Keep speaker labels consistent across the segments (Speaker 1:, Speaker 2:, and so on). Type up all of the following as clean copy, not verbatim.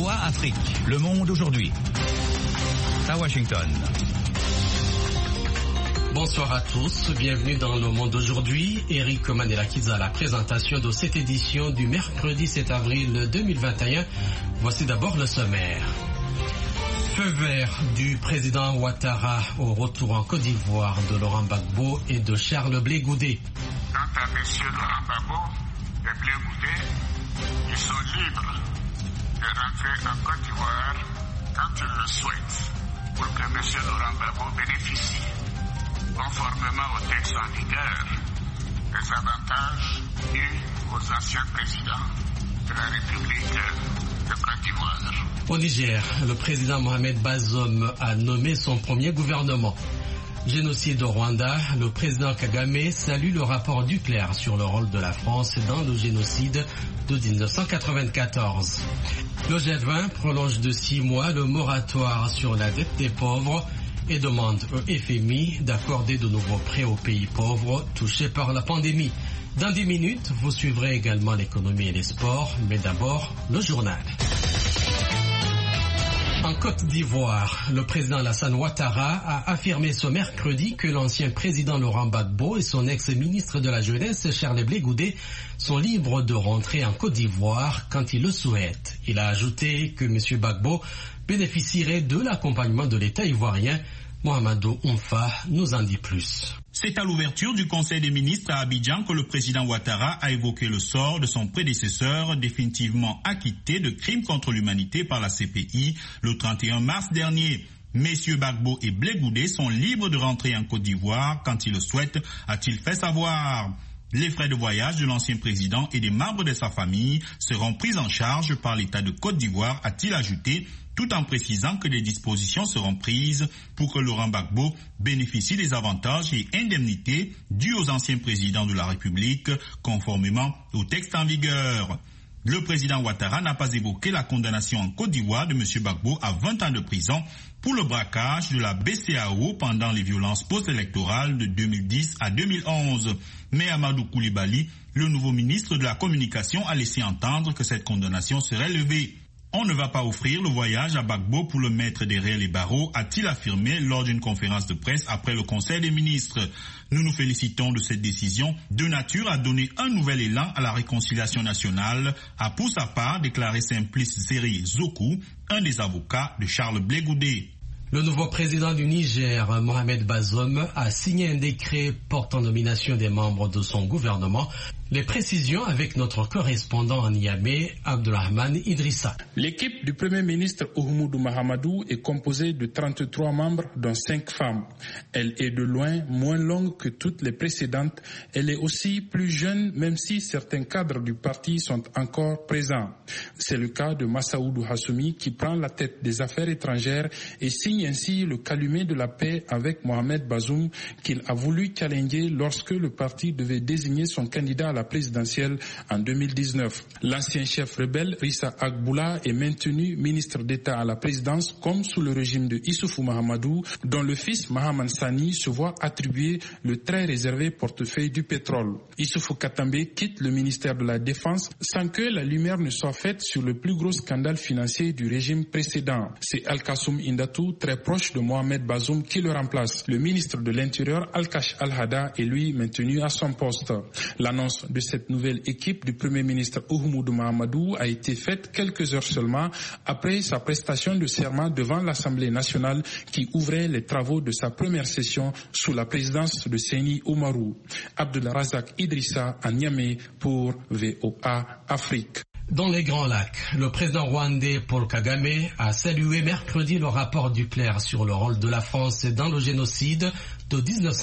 Speaker 1: VOA Afrique. Le monde aujourd'hui. À Washington.
Speaker 2: Bonsoir à tous, bienvenue dans Le Monde aujourd'hui. Eric Manelakiza à la présentation de cette édition du mercredi 7 avril 2021. Voici d'abord le sommaire. Feu vert du président Ouattara au retour en Côte d'Ivoire de Laurent Gbagbo et de Charles Blé Goudé.
Speaker 3: Quant à M. Laurent Gbagbo et Blé Goudé, ils sont libres de rentrer en Côte d'Ivoire quand ils le souhaitent pour que M. Laurent Gbagbo bénéficie, conformément au texte en vigueur, des avantages dus aux anciens présidents de la République de Côte d'Ivoire.
Speaker 2: Au Niger, le président Mohamed Bazoum a nommé son premier gouvernement. Génocide au Rwanda, le président Kagame salue le rapport Duclerc sur le rôle de la France dans le génocide de 1994. Le G20 prolonge de 6 mois le moratoire sur la dette des pauvres et demande au FMI d'accorder de nouveaux prêts aux pays pauvres touchés par la pandémie. Dans 10 minutes, vous suivrez également l'économie et les sports, mais d'abord le journal. En Côte d'Ivoire, le président Alassane Ouattara a affirmé ce mercredi que l'ancien président Laurent Gbagbo et son ex-ministre de la Jeunesse Charles Blé Goudé sont libres de rentrer en Côte d'Ivoire quand ils le souhaitent. Il a ajouté que M. Gbagbo bénéficierait de l'accompagnement de l'État ivoirien. Mohamedou Oumfa nous en dit plus.
Speaker 4: C'est à l'ouverture du Conseil des ministres à Abidjan que le président Ouattara a évoqué le sort de son prédécesseur définitivement acquitté de crimes contre l'humanité par la CPI le 31 mars dernier. Messieurs Gbagbo et Blé Goudé sont libres de rentrer en Côte d'Ivoire quand ils le souhaitent, a-t-il fait savoir. Les frais de voyage de l'ancien président et des membres de sa famille seront pris en charge par l'État de Côte d'Ivoire, a-t-il ajouté, tout en précisant que des dispositions seront prises pour que Laurent Gbagbo bénéficie des avantages et indemnités dus aux anciens présidents de la République, conformément au texte en vigueur. Le président Ouattara n'a pas évoqué la condamnation en Côte d'Ivoire de M. Gbagbo à 20 ans de prison pour le braquage de la BCEAO pendant les violences post-électorales de 2010 à 2011. Mais Amadou Koulibaly, le nouveau ministre de la Communication, a laissé entendre que cette condamnation serait levée. On ne va pas offrir le voyage à Gbagbo pour le mettre derrière les barreaux, a-t-il affirmé lors d'une conférence de presse après le Conseil des ministres. Nous nous félicitons de cette décision de nature à donner un nouvel élan à la réconciliation nationale, a pour sa part déclaré Simplice Zéré Zokou, un des avocats de Charles Blé Goudé.
Speaker 2: Le nouveau président du Niger, Mohamed Bazoum, a signé un décret portant nomination des membres de son gouvernement. Les précisions avec notre correspondant en Niamey, Abdelrahman Idrissa.
Speaker 5: L'équipe du Premier ministre Oumoudou Mahamadou est composée de 33 membres, dont 5 femmes. Elle est de loin moins longue que toutes les précédentes. Elle est aussi plus jeune, même si certains cadres du parti sont encore présents. C'est le cas de Massaoudou Hassoumi qui prend la tête des affaires étrangères et signe ainsi le calumet de la paix avec Mohamed Bazoum qu'il a voulu challenger lorsque le parti devait désigner son candidat à la présidentielle en 2019. L'ancien chef rebelle Rissa Agboula est maintenu ministre d'État à la présidence comme sous le régime de Issoufou Mahamadou, dont le fils Mahaman Sani se voit attribuer le très réservé portefeuille du pétrole. Issoufou Katambe quitte le ministère de la Défense sans que la lumière ne soit faite sur le plus gros scandale financier du régime précédent. C'est Al-Kassoum Indatou, très proche de Mohamed Bazoum, qui le remplace. Le ministre de l'Intérieur, Al-Kash Al-Hada, est lui maintenu à son poste. L'annonce de cette nouvelle équipe du Premier ministre Oumoudou Mahamadou a été faite quelques heures seulement après sa prestation de serment devant l'Assemblée nationale qui ouvrait les travaux de sa première session sous la présidence de Seyni Oumarou. Abdelrazak Idrissa à Niamey pour VOA Afrique.
Speaker 2: Dans les Grands Lacs, le président rwandais Paul Kagame a salué mercredi le rapport Duclerc sur le rôle de la France dans le génocide de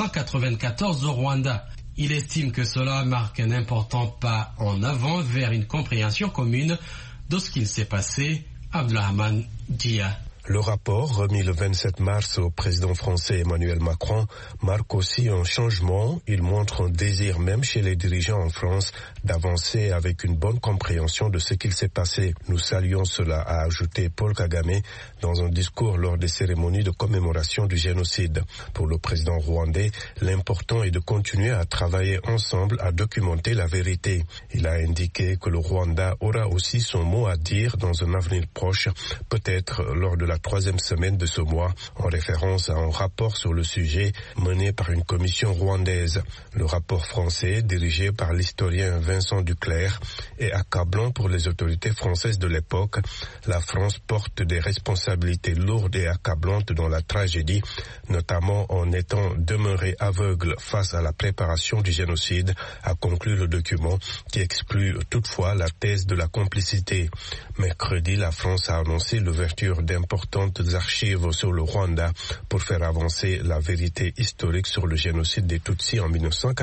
Speaker 2: 1994 au Rwanda. Il estime que cela marque un important pas en avant vers une compréhension commune de ce qu'il s'est passé. Abdelrahman Dia.
Speaker 6: Le rapport remis le 27 mars au président français Emmanuel Macron marque aussi un changement. Il montre un désir même chez les dirigeants en France d'avancer avec une bonne compréhension de ce qu'il s'est passé. Nous saluons cela, a ajouté Paul Kagame dans un discours lors des cérémonies de commémoration du génocide. Pour le président rwandais, l'important est de continuer à travailler ensemble à documenter la vérité. Il a indiqué que le Rwanda aura aussi son mot à dire dans un avenir proche, peut-être lors de la 3e semaine de ce mois, en référence à un rapport sur le sujet mené par une commission rwandaise. Le rapport français, dirigé par l'historien Vincent Duclerc, est accablant pour les autorités françaises de l'époque. La France porte des responsabilités lourdes et accablantes dans la tragédie, notamment en étant demeurée aveugle face à la préparation du génocide, a conclu le document qui exclut toutefois la thèse de la complicité. Mercredi, la France a annoncé l'ouverture d'importantes archives sur le Rwanda pour faire avancer la vérité historique sur le génocide des Tutsis en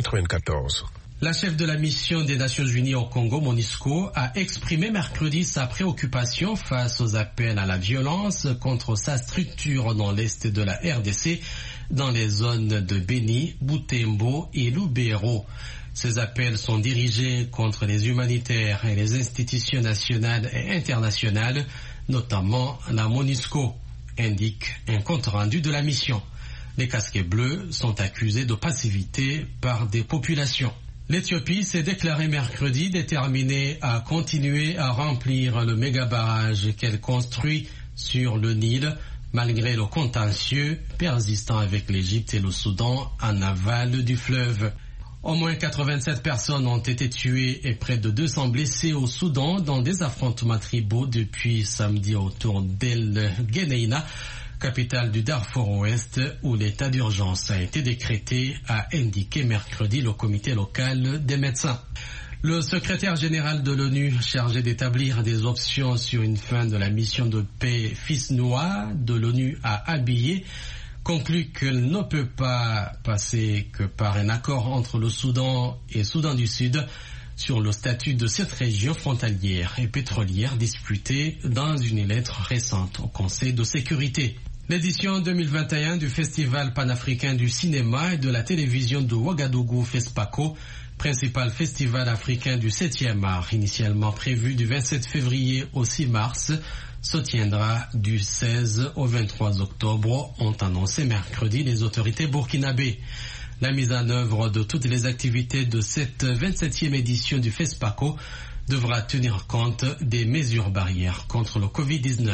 Speaker 6: 1994.
Speaker 2: La chef de la mission des Nations Unies au Congo, MONUSCO, a exprimé mercredi sa préoccupation face aux appels à la violence contre sa structure dans l'est de la RDC, dans les zones de Beni, Butembo et Lubero. Ces appels sont dirigés contre les humanitaires et les institutions nationales et internationales, notamment la MONUSCO, indique un compte rendu de la mission. Les casquets bleus sont accusés de passivité par des populations. L'Éthiopie s'est déclarée mercredi déterminée à continuer à remplir le méga-barrage qu'elle construit sur le Nil, malgré le contentieux persistant avec l'Égypte et le Soudan en aval du fleuve. Au moins 87 personnes ont été tuées et près de 200 blessés au Soudan dans des affrontements tribaux depuis samedi autour d'El Geneina, capitale du Darfour Ouest, où l'état d'urgence a été décrété, a indiqué mercredi le comité local des médecins. Le secrétaire général de l'ONU, chargé d'établir des options sur une fin de la mission de paix FISNUA de l'ONU à Abyei, conclut qu'elle ne peut pas passer que par un accord entre le Soudan et Soudan du Sud sur le statut de cette région frontalière et pétrolière disputée dans une lettre récente au Conseil de sécurité. L'édition 2021 du Festival panafricain du cinéma et de la télévision de Ouagadougou FESPACO, principal festival africain du 7e art, initialement prévu du 27 février au 6 mars, se tiendra du 16 au 23 octobre, ont annoncé mercredi les autorités burkinabées. La mise en œuvre de toutes les activités de cette 27e édition du FESPACO devra tenir compte des mesures barrières contre le Covid-19.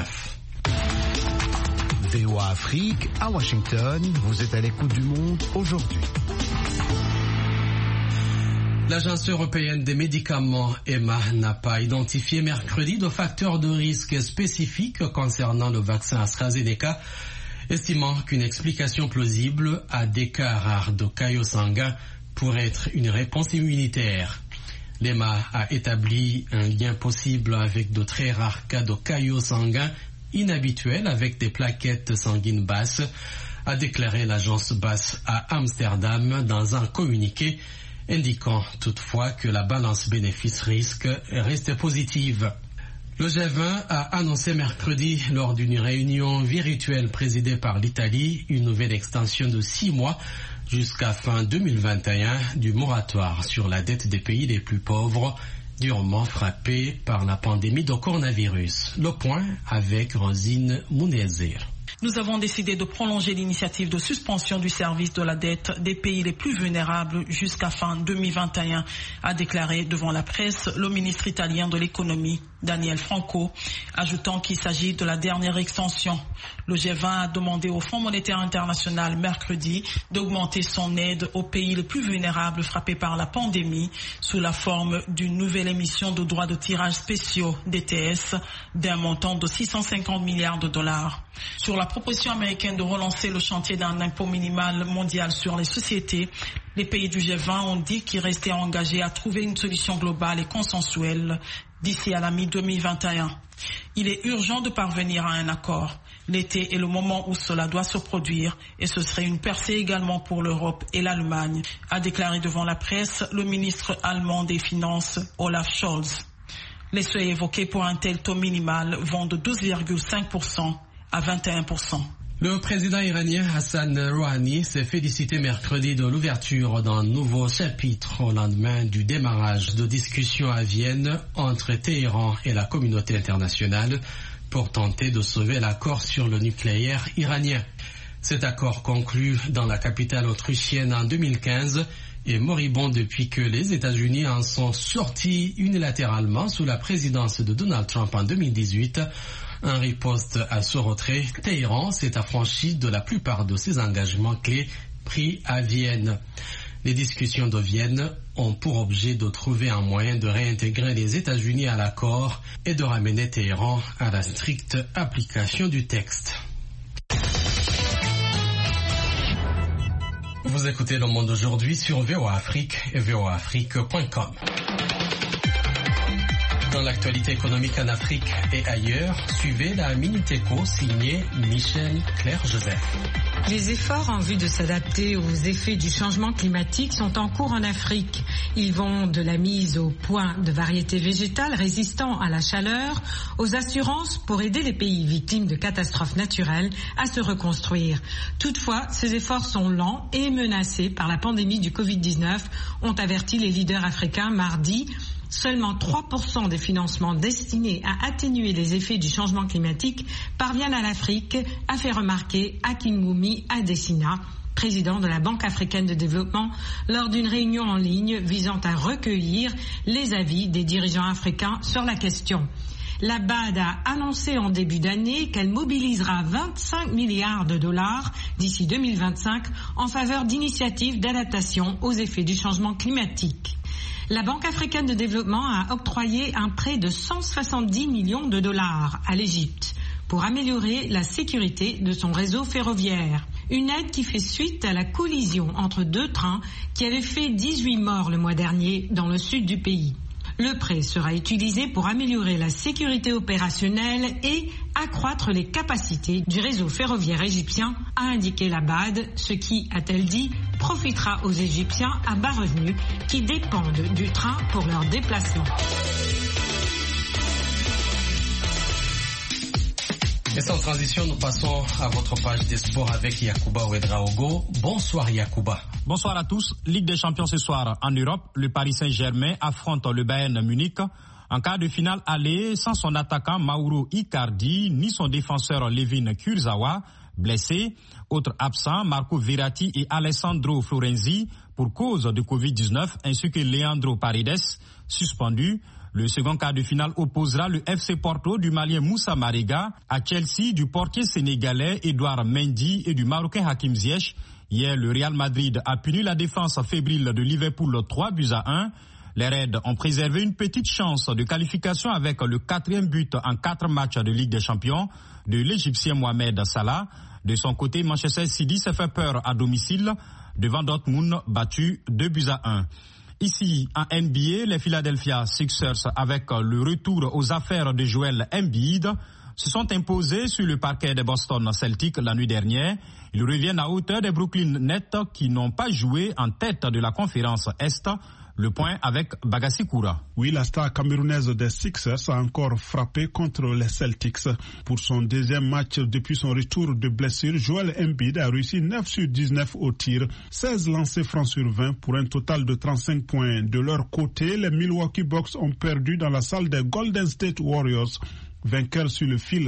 Speaker 7: VOA Afrique, à Washington, vous êtes à l'écoute du monde aujourd'hui.
Speaker 2: L'Agence européenne des médicaments, EMA, n'a pas identifié mercredi de facteurs de risque spécifiques concernant le vaccin AstraZeneca, estimant qu'une explication plausible à des cas rares de caillots sanguins pourrait être une réponse immunitaire. L'EMA a établi un lien possible avec de très rares cas de caillots sanguins inhabituels avec des plaquettes sanguines basses, a déclaré l'agence basse à Amsterdam dans un communiqué, indiquant toutefois que la balance bénéfice-risque reste positive. Le G20 a annoncé mercredi, lors d'une réunion virtuelle présidée par l'Italie, une nouvelle extension de 6 mois jusqu'à fin 2021 du moratoire sur la dette des pays les plus pauvres, durement frappés par la pandémie de coronavirus. Le point avec Rosine Mounezir.
Speaker 8: Nous avons décidé de prolonger l'initiative de suspension du service de la dette des pays les plus vulnérables jusqu'à fin 2021, a déclaré devant la presse le ministre italien de l'économie, Daniel Franco, ajoutant qu'il s'agit de la dernière extension. Le G20 a demandé au Fonds monétaire international mercredi d'augmenter son aide aux pays les plus vulnérables frappés par la pandémie sous la forme d'une nouvelle émission de droits de tirage spéciaux DTS d'un montant de 650 milliards de dollars. Sur la proposition américaine de relancer le chantier d'un impôt minimal mondial sur les sociétés, les pays du G20 ont dit qu'ils restaient engagés à trouver une solution globale et consensuelle d'ici à la mi-2021. Il est urgent de parvenir à un accord. L'été est le moment où cela doit se produire et ce serait une percée également pour l'Europe et l'Allemagne, a déclaré devant la presse le ministre allemand des Finances, Olaf Scholz. Les seuils évoqués pour un tel taux minimal vont de 12,5% à 21%.
Speaker 2: Le président iranien Hassan Rouhani s'est félicité mercredi de l'ouverture d'un nouveau chapitre au lendemain du démarrage de discussions à Vienne entre Téhéran et la communauté internationale pour tenter de sauver l'accord sur le nucléaire iranien. Cet accord conclu dans la capitale autrichienne en 2015 est moribond depuis que les États-Unis en sont sortis unilatéralement sous la présidence de Donald Trump en 2018. En riposte à ce retrait, Téhéran s'est affranchi de la plupart de ses engagements clés pris à Vienne. Les discussions de Vienne ont pour objet de trouver un moyen de réintégrer les États-Unis à l'accord et de ramener Téhéran à la stricte application du texte. Vous écoutez Le Monde aujourd'hui sur VOA Afrique et voaafrique.com. Dans l'actualité économique en Afrique et ailleurs, suivez la Minute Éco signée Michel Claire-Joseph.
Speaker 9: Les efforts en vue de s'adapter aux effets du changement climatique sont en cours en Afrique. Ils vont de la mise au point de variétés végétales résistant à la chaleur aux assurances pour aider les pays victimes de catastrophes naturelles à se reconstruire. Toutefois, ces efforts sont lents et menacés par la pandémie du Covid-19, ont averti les leaders africains mardi. Seulement 3% des financements destinés à atténuer les effets du changement climatique parviennent à l'Afrique, a fait remarquer Akinwumi Adesina, président de la Banque africaine de développement, lors d'une réunion en ligne visant à recueillir les avis des dirigeants africains sur la question. La BAD a annoncé en début d'année qu'elle mobilisera 25 milliards de dollars d'ici 2025 en faveur d'initiatives d'adaptation aux effets du changement climatique. La Banque africaine de développement a octroyé un prêt de 170 millions de dollars à l'Égypte pour améliorer la sécurité de son réseau ferroviaire. Une aide qui fait suite à la collision entre deux trains qui avait fait 18 morts le mois dernier dans le sud du pays. Le prêt sera utilisé pour améliorer la sécurité opérationnelle et accroître les capacités du réseau ferroviaire égyptien, a indiqué la BAD, ce qui, a-t-elle dit, profitera aux Égyptiens à bas revenus qui dépendent du train pour leur déplacement.
Speaker 2: Et sans transition, nous passons à votre page des sports avec Yacouba Ouedraogo. Bonsoir Yacouba.
Speaker 10: Bonsoir à tous. Ligue des champions ce soir en Europe. Le Paris Saint-Germain affronte le Bayern Munich en quart de finale aller sans son attaquant Mauro Icardi ni son défenseur Levin Kurzawa, blessé. Autres absents, Marco Verratti et Alessandro Florenzi pour cause de Covid-19 ainsi que Leandro Paredes, suspendu. Le second quart de finale opposera le FC Porto du Malien Moussa Marega à Chelsea du portier sénégalais Edouard Mendy et du Marocain Hakim Ziyech. Hier, le Real Madrid a puni la défense fébrile de Liverpool 3-1. Les Reds ont préservé une petite chance de qualification avec le 4e but en 4 matchs de Ligue des Champions de l'Égyptien Mohamed Salah. De son côté, Manchester City s'est fait peur à domicile devant Dortmund battu 2-1. Ici, en NBA, les Philadelphia Sixers, avec le retour aux affaires de Joel Embiid, se sont imposés sur le parquet des Boston Celtics la nuit dernière. Ils reviennent à hauteur des Brooklyn Nets qui n'ont pas joué en tête de la conférence Est. Le point avec Bagassi Koura.
Speaker 11: Oui, la star camerounaise des Sixers a encore frappé contre les Celtics. Pour son deuxième match depuis son retour de blessure, Joel Embiid a réussi 9 sur 19 au tir, 16 lancers francs sur 20 pour un total de 35 points. De leur côté, les Milwaukee Bucks ont perdu dans la salle des Golden State Warriors. Vainqueur sur le fil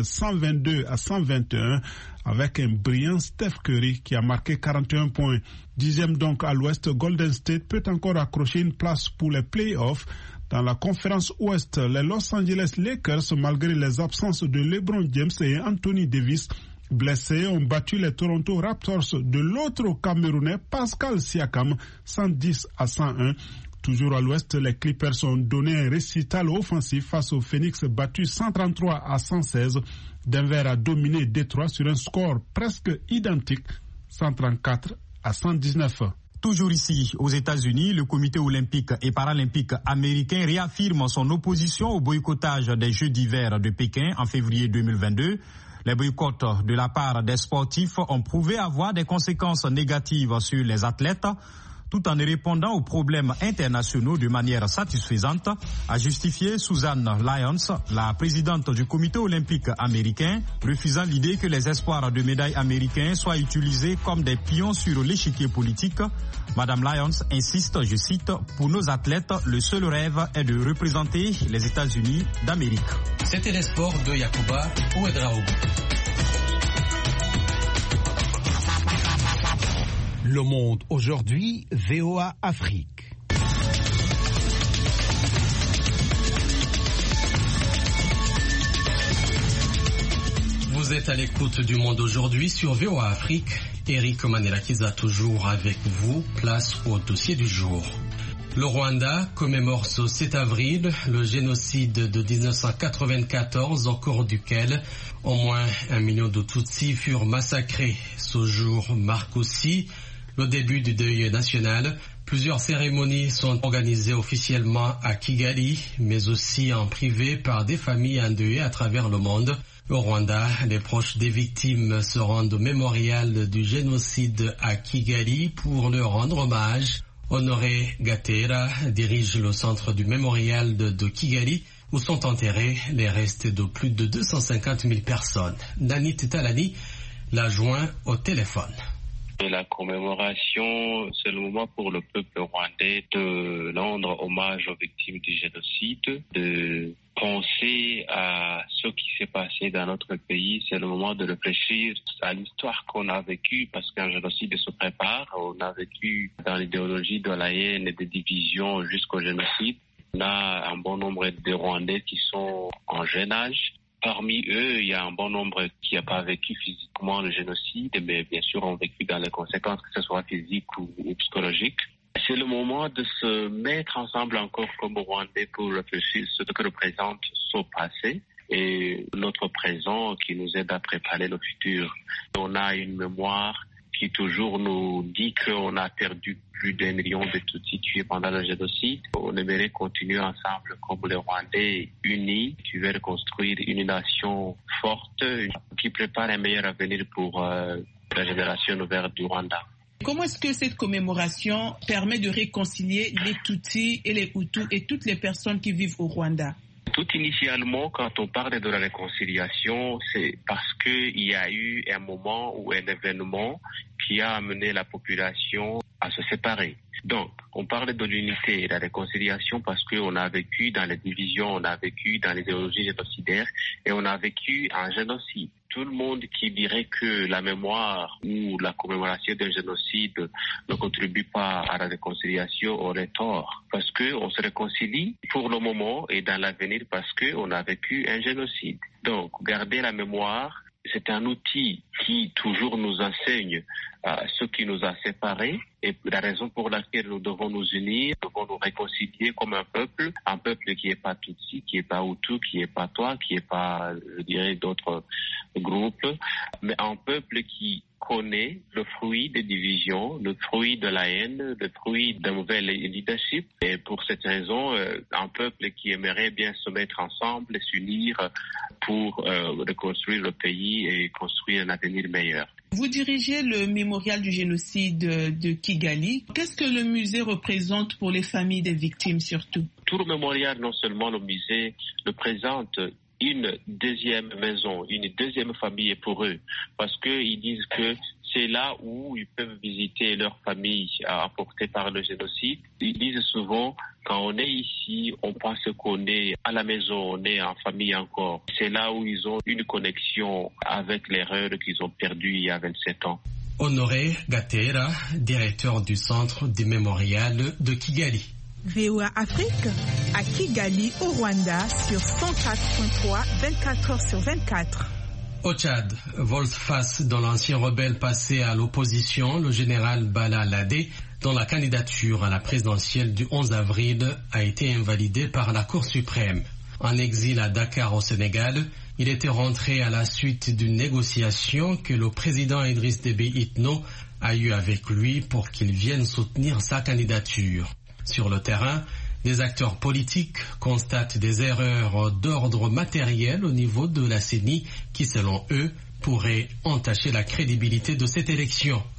Speaker 11: 122-121 avec un brillant Steph Curry qui a marqué 41 points. 10e donc à l'ouest, Golden State peut encore accrocher une place pour les playoffs. Dans la conférence ouest, les Los Angeles Lakers, malgré les absences de LeBron James et Anthony Davis, blessés, ont battu les Toronto Raptors de l'autre Camerounais Pascal Siakam 110-101. Toujours à l'ouest, les Clippers ont donné un récital offensif face aux Phoenix battus 133-116. Denver a dominé Détroit sur un score presque identique, 134-119.
Speaker 10: Toujours ici, aux États-Unis, le comité olympique et paralympique américain réaffirme son opposition au boycottage des Jeux d'hiver de Pékin en février 2022. Les boycotts de la part des sportifs ont prouvé avoir des conséquences négatives sur les athlètes. tout en répondant aux problèmes internationaux de manière satisfaisante, a justifié Susan Lyons, la présidente du comité olympique américain, refusant l'idée que les espoirs de médailles américains soient utilisés comme des pions sur l'échiquier politique. Madame Lyons insiste, je cite, « Pour nos athlètes, le seul rêve est de représenter les États-Unis d'Amérique. »
Speaker 2: C'était les sports de Yacouba Ouedraogo.
Speaker 7: Le Monde aujourd'hui, VOA Afrique.
Speaker 2: Vous êtes à l'écoute du Monde aujourd'hui sur VOA Afrique. Eric Manelakiza toujours avec vous. Place au dossier du jour. Le Rwanda commémore ce 7 avril le génocide de 1994 au cours duquel au moins 1 million de Tutsis furent massacrés. Ce jour marque aussi le début du deuil national. Plusieurs cérémonies sont organisées officiellement à Kigali, mais aussi en privé par des familles endeuillées à travers le monde. Au Rwanda, les proches des victimes se rendent au mémorial du génocide à Kigali pour leur rendre hommage. Honoré Gatera dirige le centre du mémorial de Kigali où sont enterrés les restes de plus de 250 000 personnes. Nanit Talani l'a joint au téléphone.
Speaker 12: La commémoration, c'est le moment pour le peuple rwandais de rendre hommage aux victimes du génocide, de penser à ce qui s'est passé dans notre pays. C'est le moment de réfléchir à l'histoire qu'on a vécue parce qu'un génocide se prépare. On a vécu dans l'idéologie de la haine et des divisions jusqu'au génocide. On a un bon nombre de Rwandais qui sont en jeune âge. Parmi eux, il y a un bon nombre qui n'a pas vécu physiquement le génocide, mais bien sûr ont vécu dans les conséquences, que ce soit physiques ou psychologiques. C'est le moment de se mettre ensemble encore comme Rwandais pour réfléchir sur ce que représente ce passé et notre présent qui nous aide à préparer le futur. On a une mémoire qui toujours nous dit qu'on a perdu plus d'1 million de Tutsis tués pendant le génocide. On aimerait continuer ensemble comme les Rwandais unis, qui veulent construire une nation forte, qui prépare un meilleur avenir pour la génération nouvelle du Rwanda.
Speaker 13: Comment est-ce que cette commémoration permet de réconcilier les Tutsis et les Hutus et toutes les personnes qui vivent au Rwanda?
Speaker 12: Tout initialement, quand on parle de la réconciliation, c'est parce qu'il y a eu un moment ou un événement qui a amené la population à se séparer. Donc, on parle de l'unité et de la réconciliation parce qu'on a vécu dans les divisions, on a vécu dans l'idéologie génocidaire et on a vécu un génocide. Tout le monde qui dirait que la mémoire ou la commémoration d'un génocide ne contribue pas à la réconciliation aurait tort. Parce qu'on se réconcilie pour le moment et dans l'avenir parce qu'on a vécu un génocide. Donc, garder la mémoire, c'est un outil qui toujours nous enseigne ce qui nous a séparés et la raison pour laquelle nous devons nous unir, nous devons nous réconcilier comme un peuple qui n'est pas Tutsi, qui n'est pas Hutu, qui n'est pas toi, qui n'est pas, je dirais, d'autres groupes, mais un peuple qui connaît le fruit des divisions, le fruit de la haine, le fruit d'un mauvais leadership. Et pour cette raison, un peuple qui aimerait bien se mettre ensemble et s'unir pour reconstruire le pays et construire un avenir meilleur.
Speaker 13: Vous dirigez le mémorial du génocide de Kigali. Qu'est-ce que le musée représente pour les familles des victimes surtout?
Speaker 12: Tout le mémorial, non seulement le musée, le présente une deuxième maison, une deuxième famille pour eux, parce qu'ils disent que c'est là où ils peuvent visiter leur famille emportée par le génocide. Ils disent souvent, quand on est ici, on pense qu'on est à la maison, on est en famille encore. C'est là où ils ont une connexion avec l'erreur qu'ils ont perdue il y a 27 ans.
Speaker 2: Honoré Gatera, directeur du centre du mémorial de Kigali.
Speaker 14: VOA Afrique, à Kigali, au Rwanda, sur 104.3, 24 heures sur 24.
Speaker 2: Au Tchad, volte-face dans l'ancien rebelle passé à l'opposition, le général Bala Ladé, dont la candidature à la présidentielle du 11 avril a été invalidée par la Cour suprême. En exil à Dakar au Sénégal, il était rentré à la suite d'une négociation que le président Idriss Déby Itno a eue avec lui pour qu'il vienne soutenir sa candidature. Sur le terrain, des acteurs politiques constatent des erreurs d'ordre matériel au niveau de la CENI qui, selon eux, pourraient entacher la crédibilité de cette élection.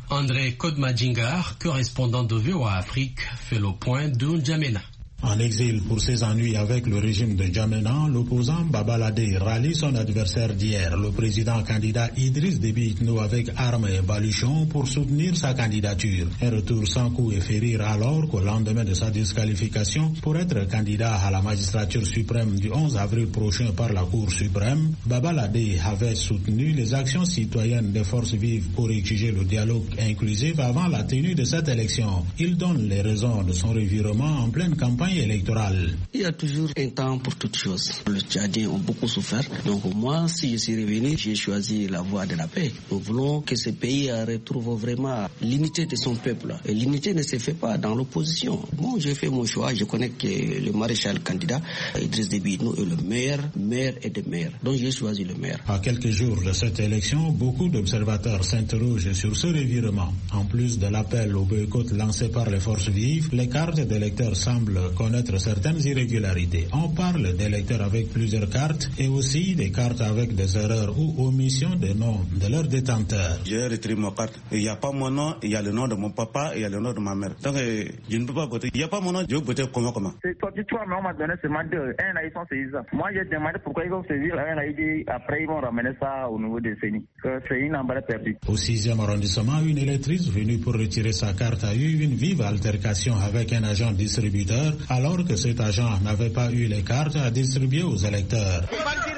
Speaker 2: André Kodmadjingar, correspondant de VOA Afrique, fait le point de N'Djamena.
Speaker 15: En exil pour ses ennuis avec le régime de N'Djamena, l'opposant Babalade rallie son adversaire d'hier, le président candidat Idriss Déby Itno, avec armes et baluchons pour soutenir sa candidature. Un retour sans coup et férir alors qu'au lendemain de sa disqualification pour être candidat à la magistrature suprême du 11 avril prochain par la Cour suprême, Babalade avait soutenu les actions citoyennes des forces vives pour exiger le dialogue inclusif avant la tenue de cette élection. Il donne les raisons de son revirement en pleine campagne électorale.
Speaker 16: Il y a toujours un temps pour toutes choses. Les Tchadiens ont beaucoup souffert. Donc moi, si je suis revenu, j'ai choisi la voie de la paix. Nous voulons que ce pays retrouve vraiment l'unité de son peuple. Et l'unité ne se fait pas dans l'opposition. Bon, j'ai fait mon choix. Je connais que le maréchal candidat, Idriss Déby Itno, est le meilleur et des meilleurs. Donc j'ai choisi le meilleur.
Speaker 15: À quelques jours de cette élection, beaucoup d'observateurs s'interrogent sur ce revirement. En plus de l'appel au boycott lancé par les forces vives, les cartes d'électeurs semblent connaître certaines irrégularités. On parle d'électeurs avec plusieurs cartes et aussi des cartes avec des erreurs ou omissions des noms de leurs détenteurs.
Speaker 17: J'ai retiré ma carte. Il n'y a pas mon nom, il y a le nom de mon papa et il y a le nom de ma mère. Donc je ne peux pas voter. Il n'y a pas mon nom, je vais voter comment.
Speaker 18: C'est toi, mais on m'a donné seulement deux. Un, ils sont saisissants. Moi, j'ai demandé pourquoi ils vont saisir. Un, il dit après ils vont ramener ça au niveau des CENI. C'est une embarras perdue.
Speaker 15: Au 6e arrondissement, une électrice venue pour retirer sa carte a eu une vive altercation avec un agent distributeur, alors que cet agent n'avait pas eu les cartes à distribuer aux électeurs.
Speaker 19: Tu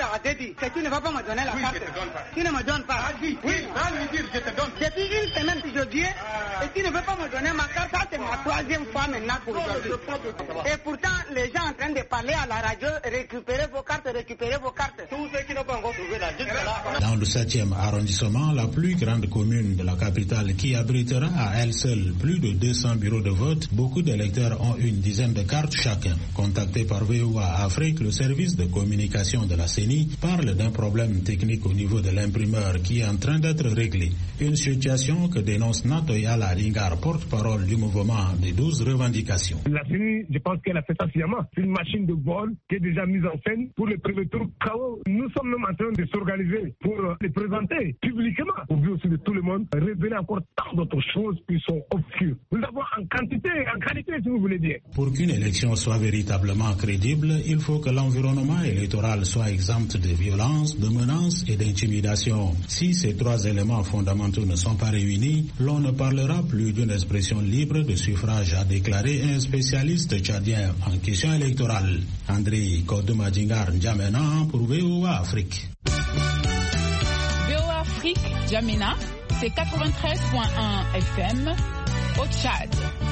Speaker 19: ne vas pas me donner la carte. Tu ne me donnes pas. Oui, va lui dire, je te donne. Depuis une semaine que je viens, et tu ne veux pas me donner ma carte, ça c'est ma troisième fois maintenant pour aujourd'hui. Et pourtant, les gens en train de parler à la radio, récupérez vos cartes. Tous ceux qui n'ont pas encore trouvé la jusque-là.
Speaker 15: Dans le 7e arrondissement, la plus grande commune de la capitale qui abritera à elle seule plus de 200 bureaux de vote, beaucoup d'électeurs ont une dizaine de cartes chacun. Contacté par VOA Afrique, le service de communication de la CENI parle d'un problème technique au niveau de l'imprimeur qui est en train d'être réglé. Une situation que dénonce Natoya Laringar, porte-parole du mouvement des 12 revendications.
Speaker 20: La CENI, je pense qu'elle a fait ça sciemment. C'est une machine de vol qui est déjà mise en scène pour le premier tour KO. Nous sommes même en train de s'organiser pour les présenter publiquement, au vu aussi de tout le monde, révéler encore tant d'autres choses qui sont obscures. Nous avons en qualité, si vous voulez dire.
Speaker 15: Pour qu'une élection soit véritablement crédible, il faut que l'environnement électoral soit exempt de violence, de menaces et d'intimidation. Si ces trois éléments fondamentaux ne sont pas réunis, l'on ne parlera plus d'une expression libre de suffrage, a déclaré un spécialiste tchadien en question électorale. André Kodmadjingar N'Djamena pour VOA Afrique.
Speaker 21: VOA Afrique, N'Djamena, c'est 93.1 FM au Tchad.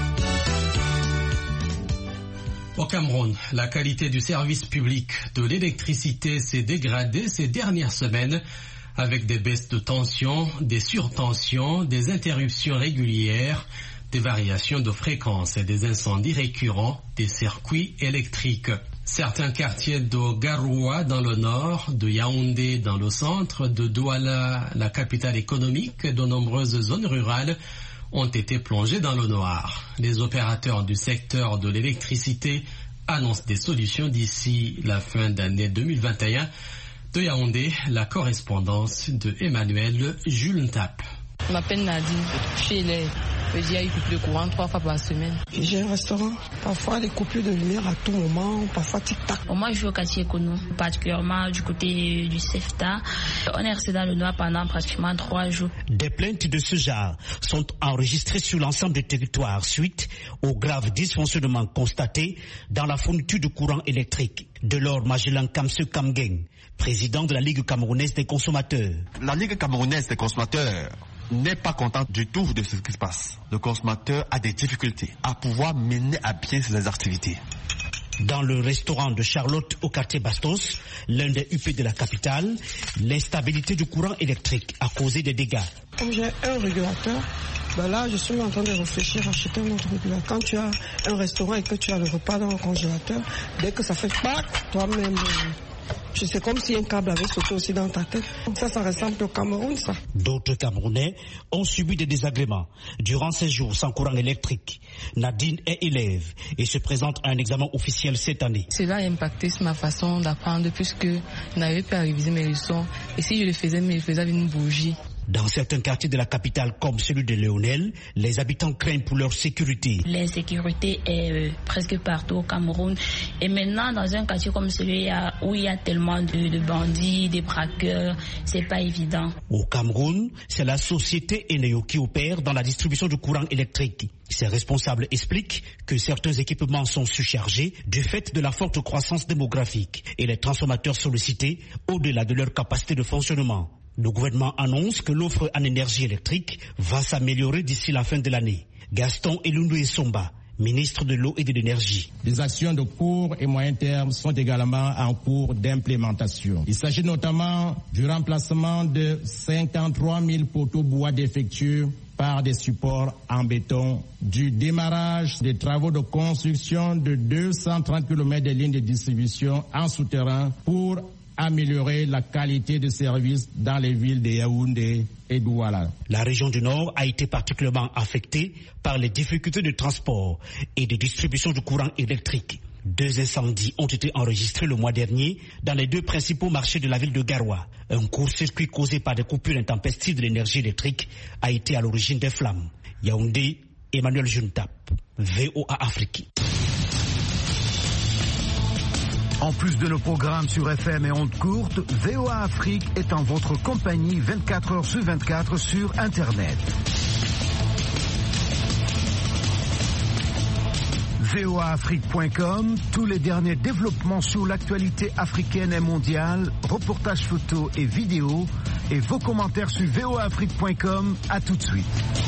Speaker 2: Au Cameroun, la qualité du service public de l'électricité s'est dégradée ces dernières semaines avec des baisses de tension, des surtensions, des interruptions régulières, des variations de fréquence et des incendies récurrents des circuits électriques. Certains quartiers de Garoua dans le nord, de Yaoundé dans le centre, de Douala, la capitale économique, et de nombreuses zones rurales ont été plongés dans le noir. Les opérateurs du secteur de l'électricité annoncent des solutions d'ici la fin d'année 2021. De Yaoundé, la correspondance de Emmanuel Jules Ntap.
Speaker 22: Je m'appelle Nadine, je suis élève. Il y a eu coupure de courant 3 fois par semaine.
Speaker 23: J'ai un restaurant, parfois des coupures de lumière à tout moment, parfois tic-tac.
Speaker 24: Moi je vis au quartier économique, particulièrement du côté du CEFTA. On est resté dans le noir pendant pratiquement 3 jours.
Speaker 25: Des plaintes de ce genre sont enregistrées sur l'ensemble du territoire suite aux graves dysfonctionnements constatés dans la fourniture de courant électrique. Delors Magellan Kamse Kamgeng, président de la Ligue camerounaise des consommateurs.
Speaker 26: La Ligue camerounaise des consommateurs n'est pas content du tout de ce qui se passe. Le consommateur a des difficultés à pouvoir mener à bien ses activités.
Speaker 25: Dans le restaurant de Charlotte au quartier Bastos, l'un des UP de la capitale, l'instabilité du courant électrique a causé des dégâts.
Speaker 23: Comme j'ai un régulateur, là je suis en train de réfléchir à acheter un autre régulateur. Quand tu as un restaurant et que tu as le repas dans le congélateur, dès que ça fait pac, toi-même... C'est comme si un câble avait sauté aussi dans ta tête. Ça ressemble au Cameroun, ça.
Speaker 25: D'autres Camerounais ont subi des désagréments durant ces jours sans courant électrique. Nadine est élève et se présente à un examen officiel cette année.
Speaker 22: Cela a impacté sur ma façon d'apprendre puisque je n'avais pas à réviser mes leçons. Et si je le faisais, mais je le faisais avec une bougie.
Speaker 25: Dans certains quartiers de la capitale comme celui de Léonel, les habitants craignent pour leur sécurité.
Speaker 24: L'insécurité est presque partout au Cameroun. Et maintenant, dans un quartier comme celui-là, où il y a tellement de bandits, des braqueurs, c'est pas évident.
Speaker 25: Au Cameroun, c'est la société Eneo qui opère dans la distribution du courant électrique. Ses responsables expliquent que certains équipements sont surchargés du fait de la forte croissance démographique et les transformateurs sollicités au-delà de leur capacité de fonctionnement. Le gouvernement annonce que l'offre en énergie électrique va s'améliorer d'ici la fin de l'année. Gaston Elundwe Somba, ministre de l'eau et de l'énergie.
Speaker 1: Les actions de court et moyen terme sont également en cours d'implémentation. Il s'agit notamment du remplacement de 53 000 poteaux bois défectueux par des supports en béton, du démarrage des travaux de construction de 230 km de lignes de distribution en souterrain pour améliorer la qualité de service dans les villes de Yaoundé et Douala.
Speaker 25: La région du Nord a été particulièrement affectée par les difficultés de transport et de distribution du courant électrique. 2 incendies ont été enregistrés le mois dernier dans les 2 principaux marchés de la ville de Garoua. Un court-circuit causé par des coupures intempestives de l'énergie électrique a été à l'origine des flammes. Yaoundé, Emmanuel Juntap, VOA Afrique.
Speaker 7: En plus de nos programmes sur FM et ondes courtes, VOA Afrique est en votre compagnie 24 heures sur 24 sur Internet. voaafrique.com, tous les derniers développements sur l'actualité africaine et mondiale, reportages photos et vidéos, et vos commentaires sur voaafrique.com. À tout de suite.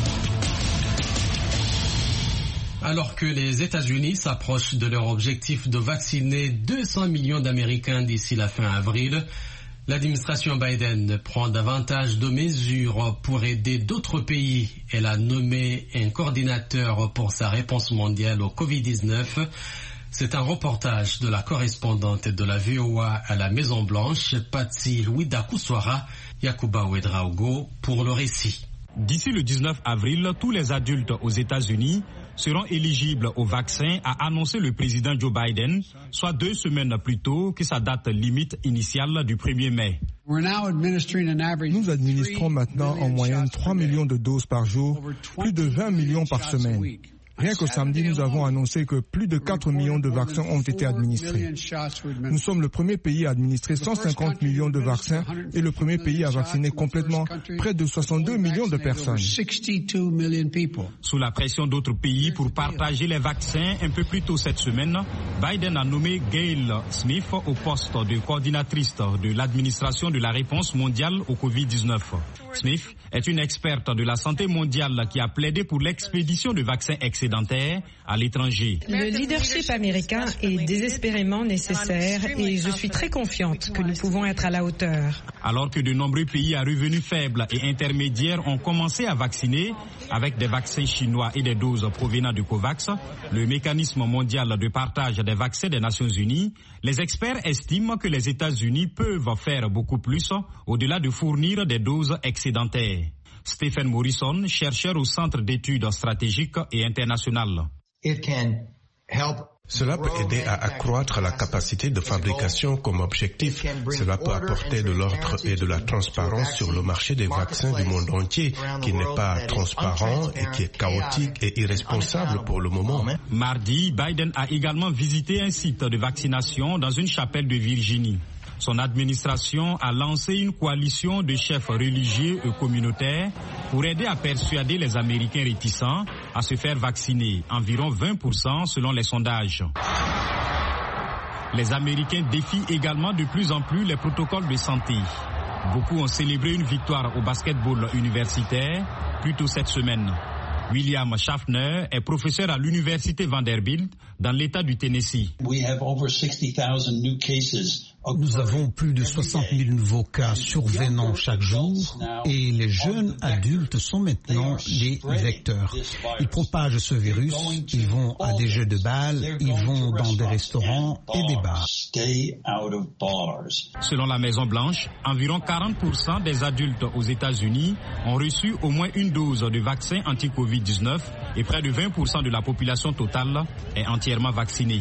Speaker 2: Alors que les États-Unis s'approchent de leur objectif de vacciner 200 millions d'Américains d'ici la fin avril, l'administration Biden prend davantage de mesures pour aider d'autres pays. Elle a nommé un coordinateur pour sa réponse mondiale au Covid-19. C'est un reportage de la correspondante de la VOA à la Maison-Blanche, Patsy Louida-Kouswara, Yakuba Ouedraogo, pour le récit.
Speaker 10: D'ici le 19 avril, tous les adultes aux États-Unis seront éligibles au vaccin, a annoncé le président Joe Biden, soit 2 semaines plus tôt que sa date limite initiale du 1er mai.
Speaker 3: Nous administrons maintenant en moyenne 3 millions de doses par jour, plus de 20 millions par semaine. Rien que samedi, nous avons annoncé que plus de 4 millions de vaccins ont été administrés. Nous sommes le premier pays à administrer 150 millions de vaccins et le premier pays à vacciner complètement près de 62 millions de personnes.
Speaker 10: Sous la pression d'autres pays pour partager les vaccins, un peu plus tôt cette semaine, Biden a nommé Gail Smith au poste de coordinatrice de l'administration de la réponse mondiale au Covid-19. Smith est une experte de la santé mondiale qui a plaidé pour l'expédition de vaccins excédentaires à l'étranger.
Speaker 9: Le leadership américain est désespérément nécessaire et je suis très confiante que nous pouvons être à la hauteur.
Speaker 10: Alors que de nombreux pays à revenus faibles et intermédiaires ont commencé à vacciner avec des vaccins chinois et des doses provenant de COVAX, le mécanisme mondial de partage des vaccins des Nations Unies, les experts estiment que les États-Unis peuvent faire beaucoup plus au-delà de fournir des doses excédentaires. Stephen Morrison, chercheur au Centre d'études stratégiques et internationales.
Speaker 4: Cela peut aider à accroître la capacité de fabrication comme objectif. Cela peut apporter de l'ordre et de la transparence sur le marché des vaccins du monde entier, qui n'est pas transparent et qui est chaotique et irresponsable pour le moment.
Speaker 10: Mardi, Biden a également visité un site de vaccination dans une chapelle de Virginie. Son administration a lancé une coalition de chefs religieux et communautaires pour aider à persuader les Américains réticents à se faire vacciner, environ 20% selon les sondages. Les Américains défient également de plus en plus les protocoles de santé. Beaucoup ont célébré une victoire au basketball universitaire plus tôt cette semaine. William Schaffner est professeur à l'université Vanderbilt dans l'État du Tennessee.
Speaker 5: Nous avons plus de 60 000 nouveaux cas survenant chaque jour et les jeunes adultes sont maintenant les vecteurs. Ils propagent ce virus, ils vont à des jeux de balles, ils vont dans des restaurants et des bars.
Speaker 10: Selon la Maison-Blanche, environ 40% des adultes aux États-Unis ont reçu au moins une dose de vaccin anti-Covid-19 et près de 20% de la population totale est entièrement vaccinée.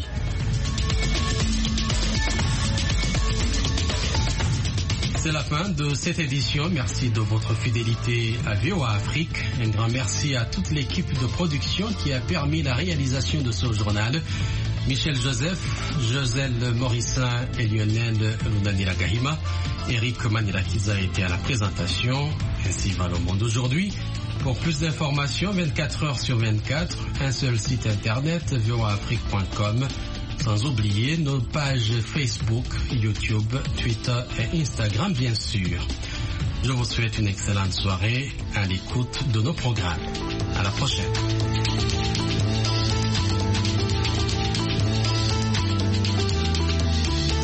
Speaker 2: C'est la fin de cette édition. Merci de votre fidélité à VOA Afrique. Un grand merci à toute l'équipe de production qui a permis la réalisation de ce journal. Michel Joseph, Joselle Morissin et Lionel Lunanira Gahima. Eric Manirakiza était à la présentation. Ainsi va le monde aujourd'hui. Pour plus d'informations, 24 heures sur 24, un seul site internet, voaafrique.com. Sans oublier nos pages Facebook, YouTube, Twitter et Instagram, bien sûr. Je vous souhaite une excellente soirée à l'écoute de nos programmes. À la prochaine.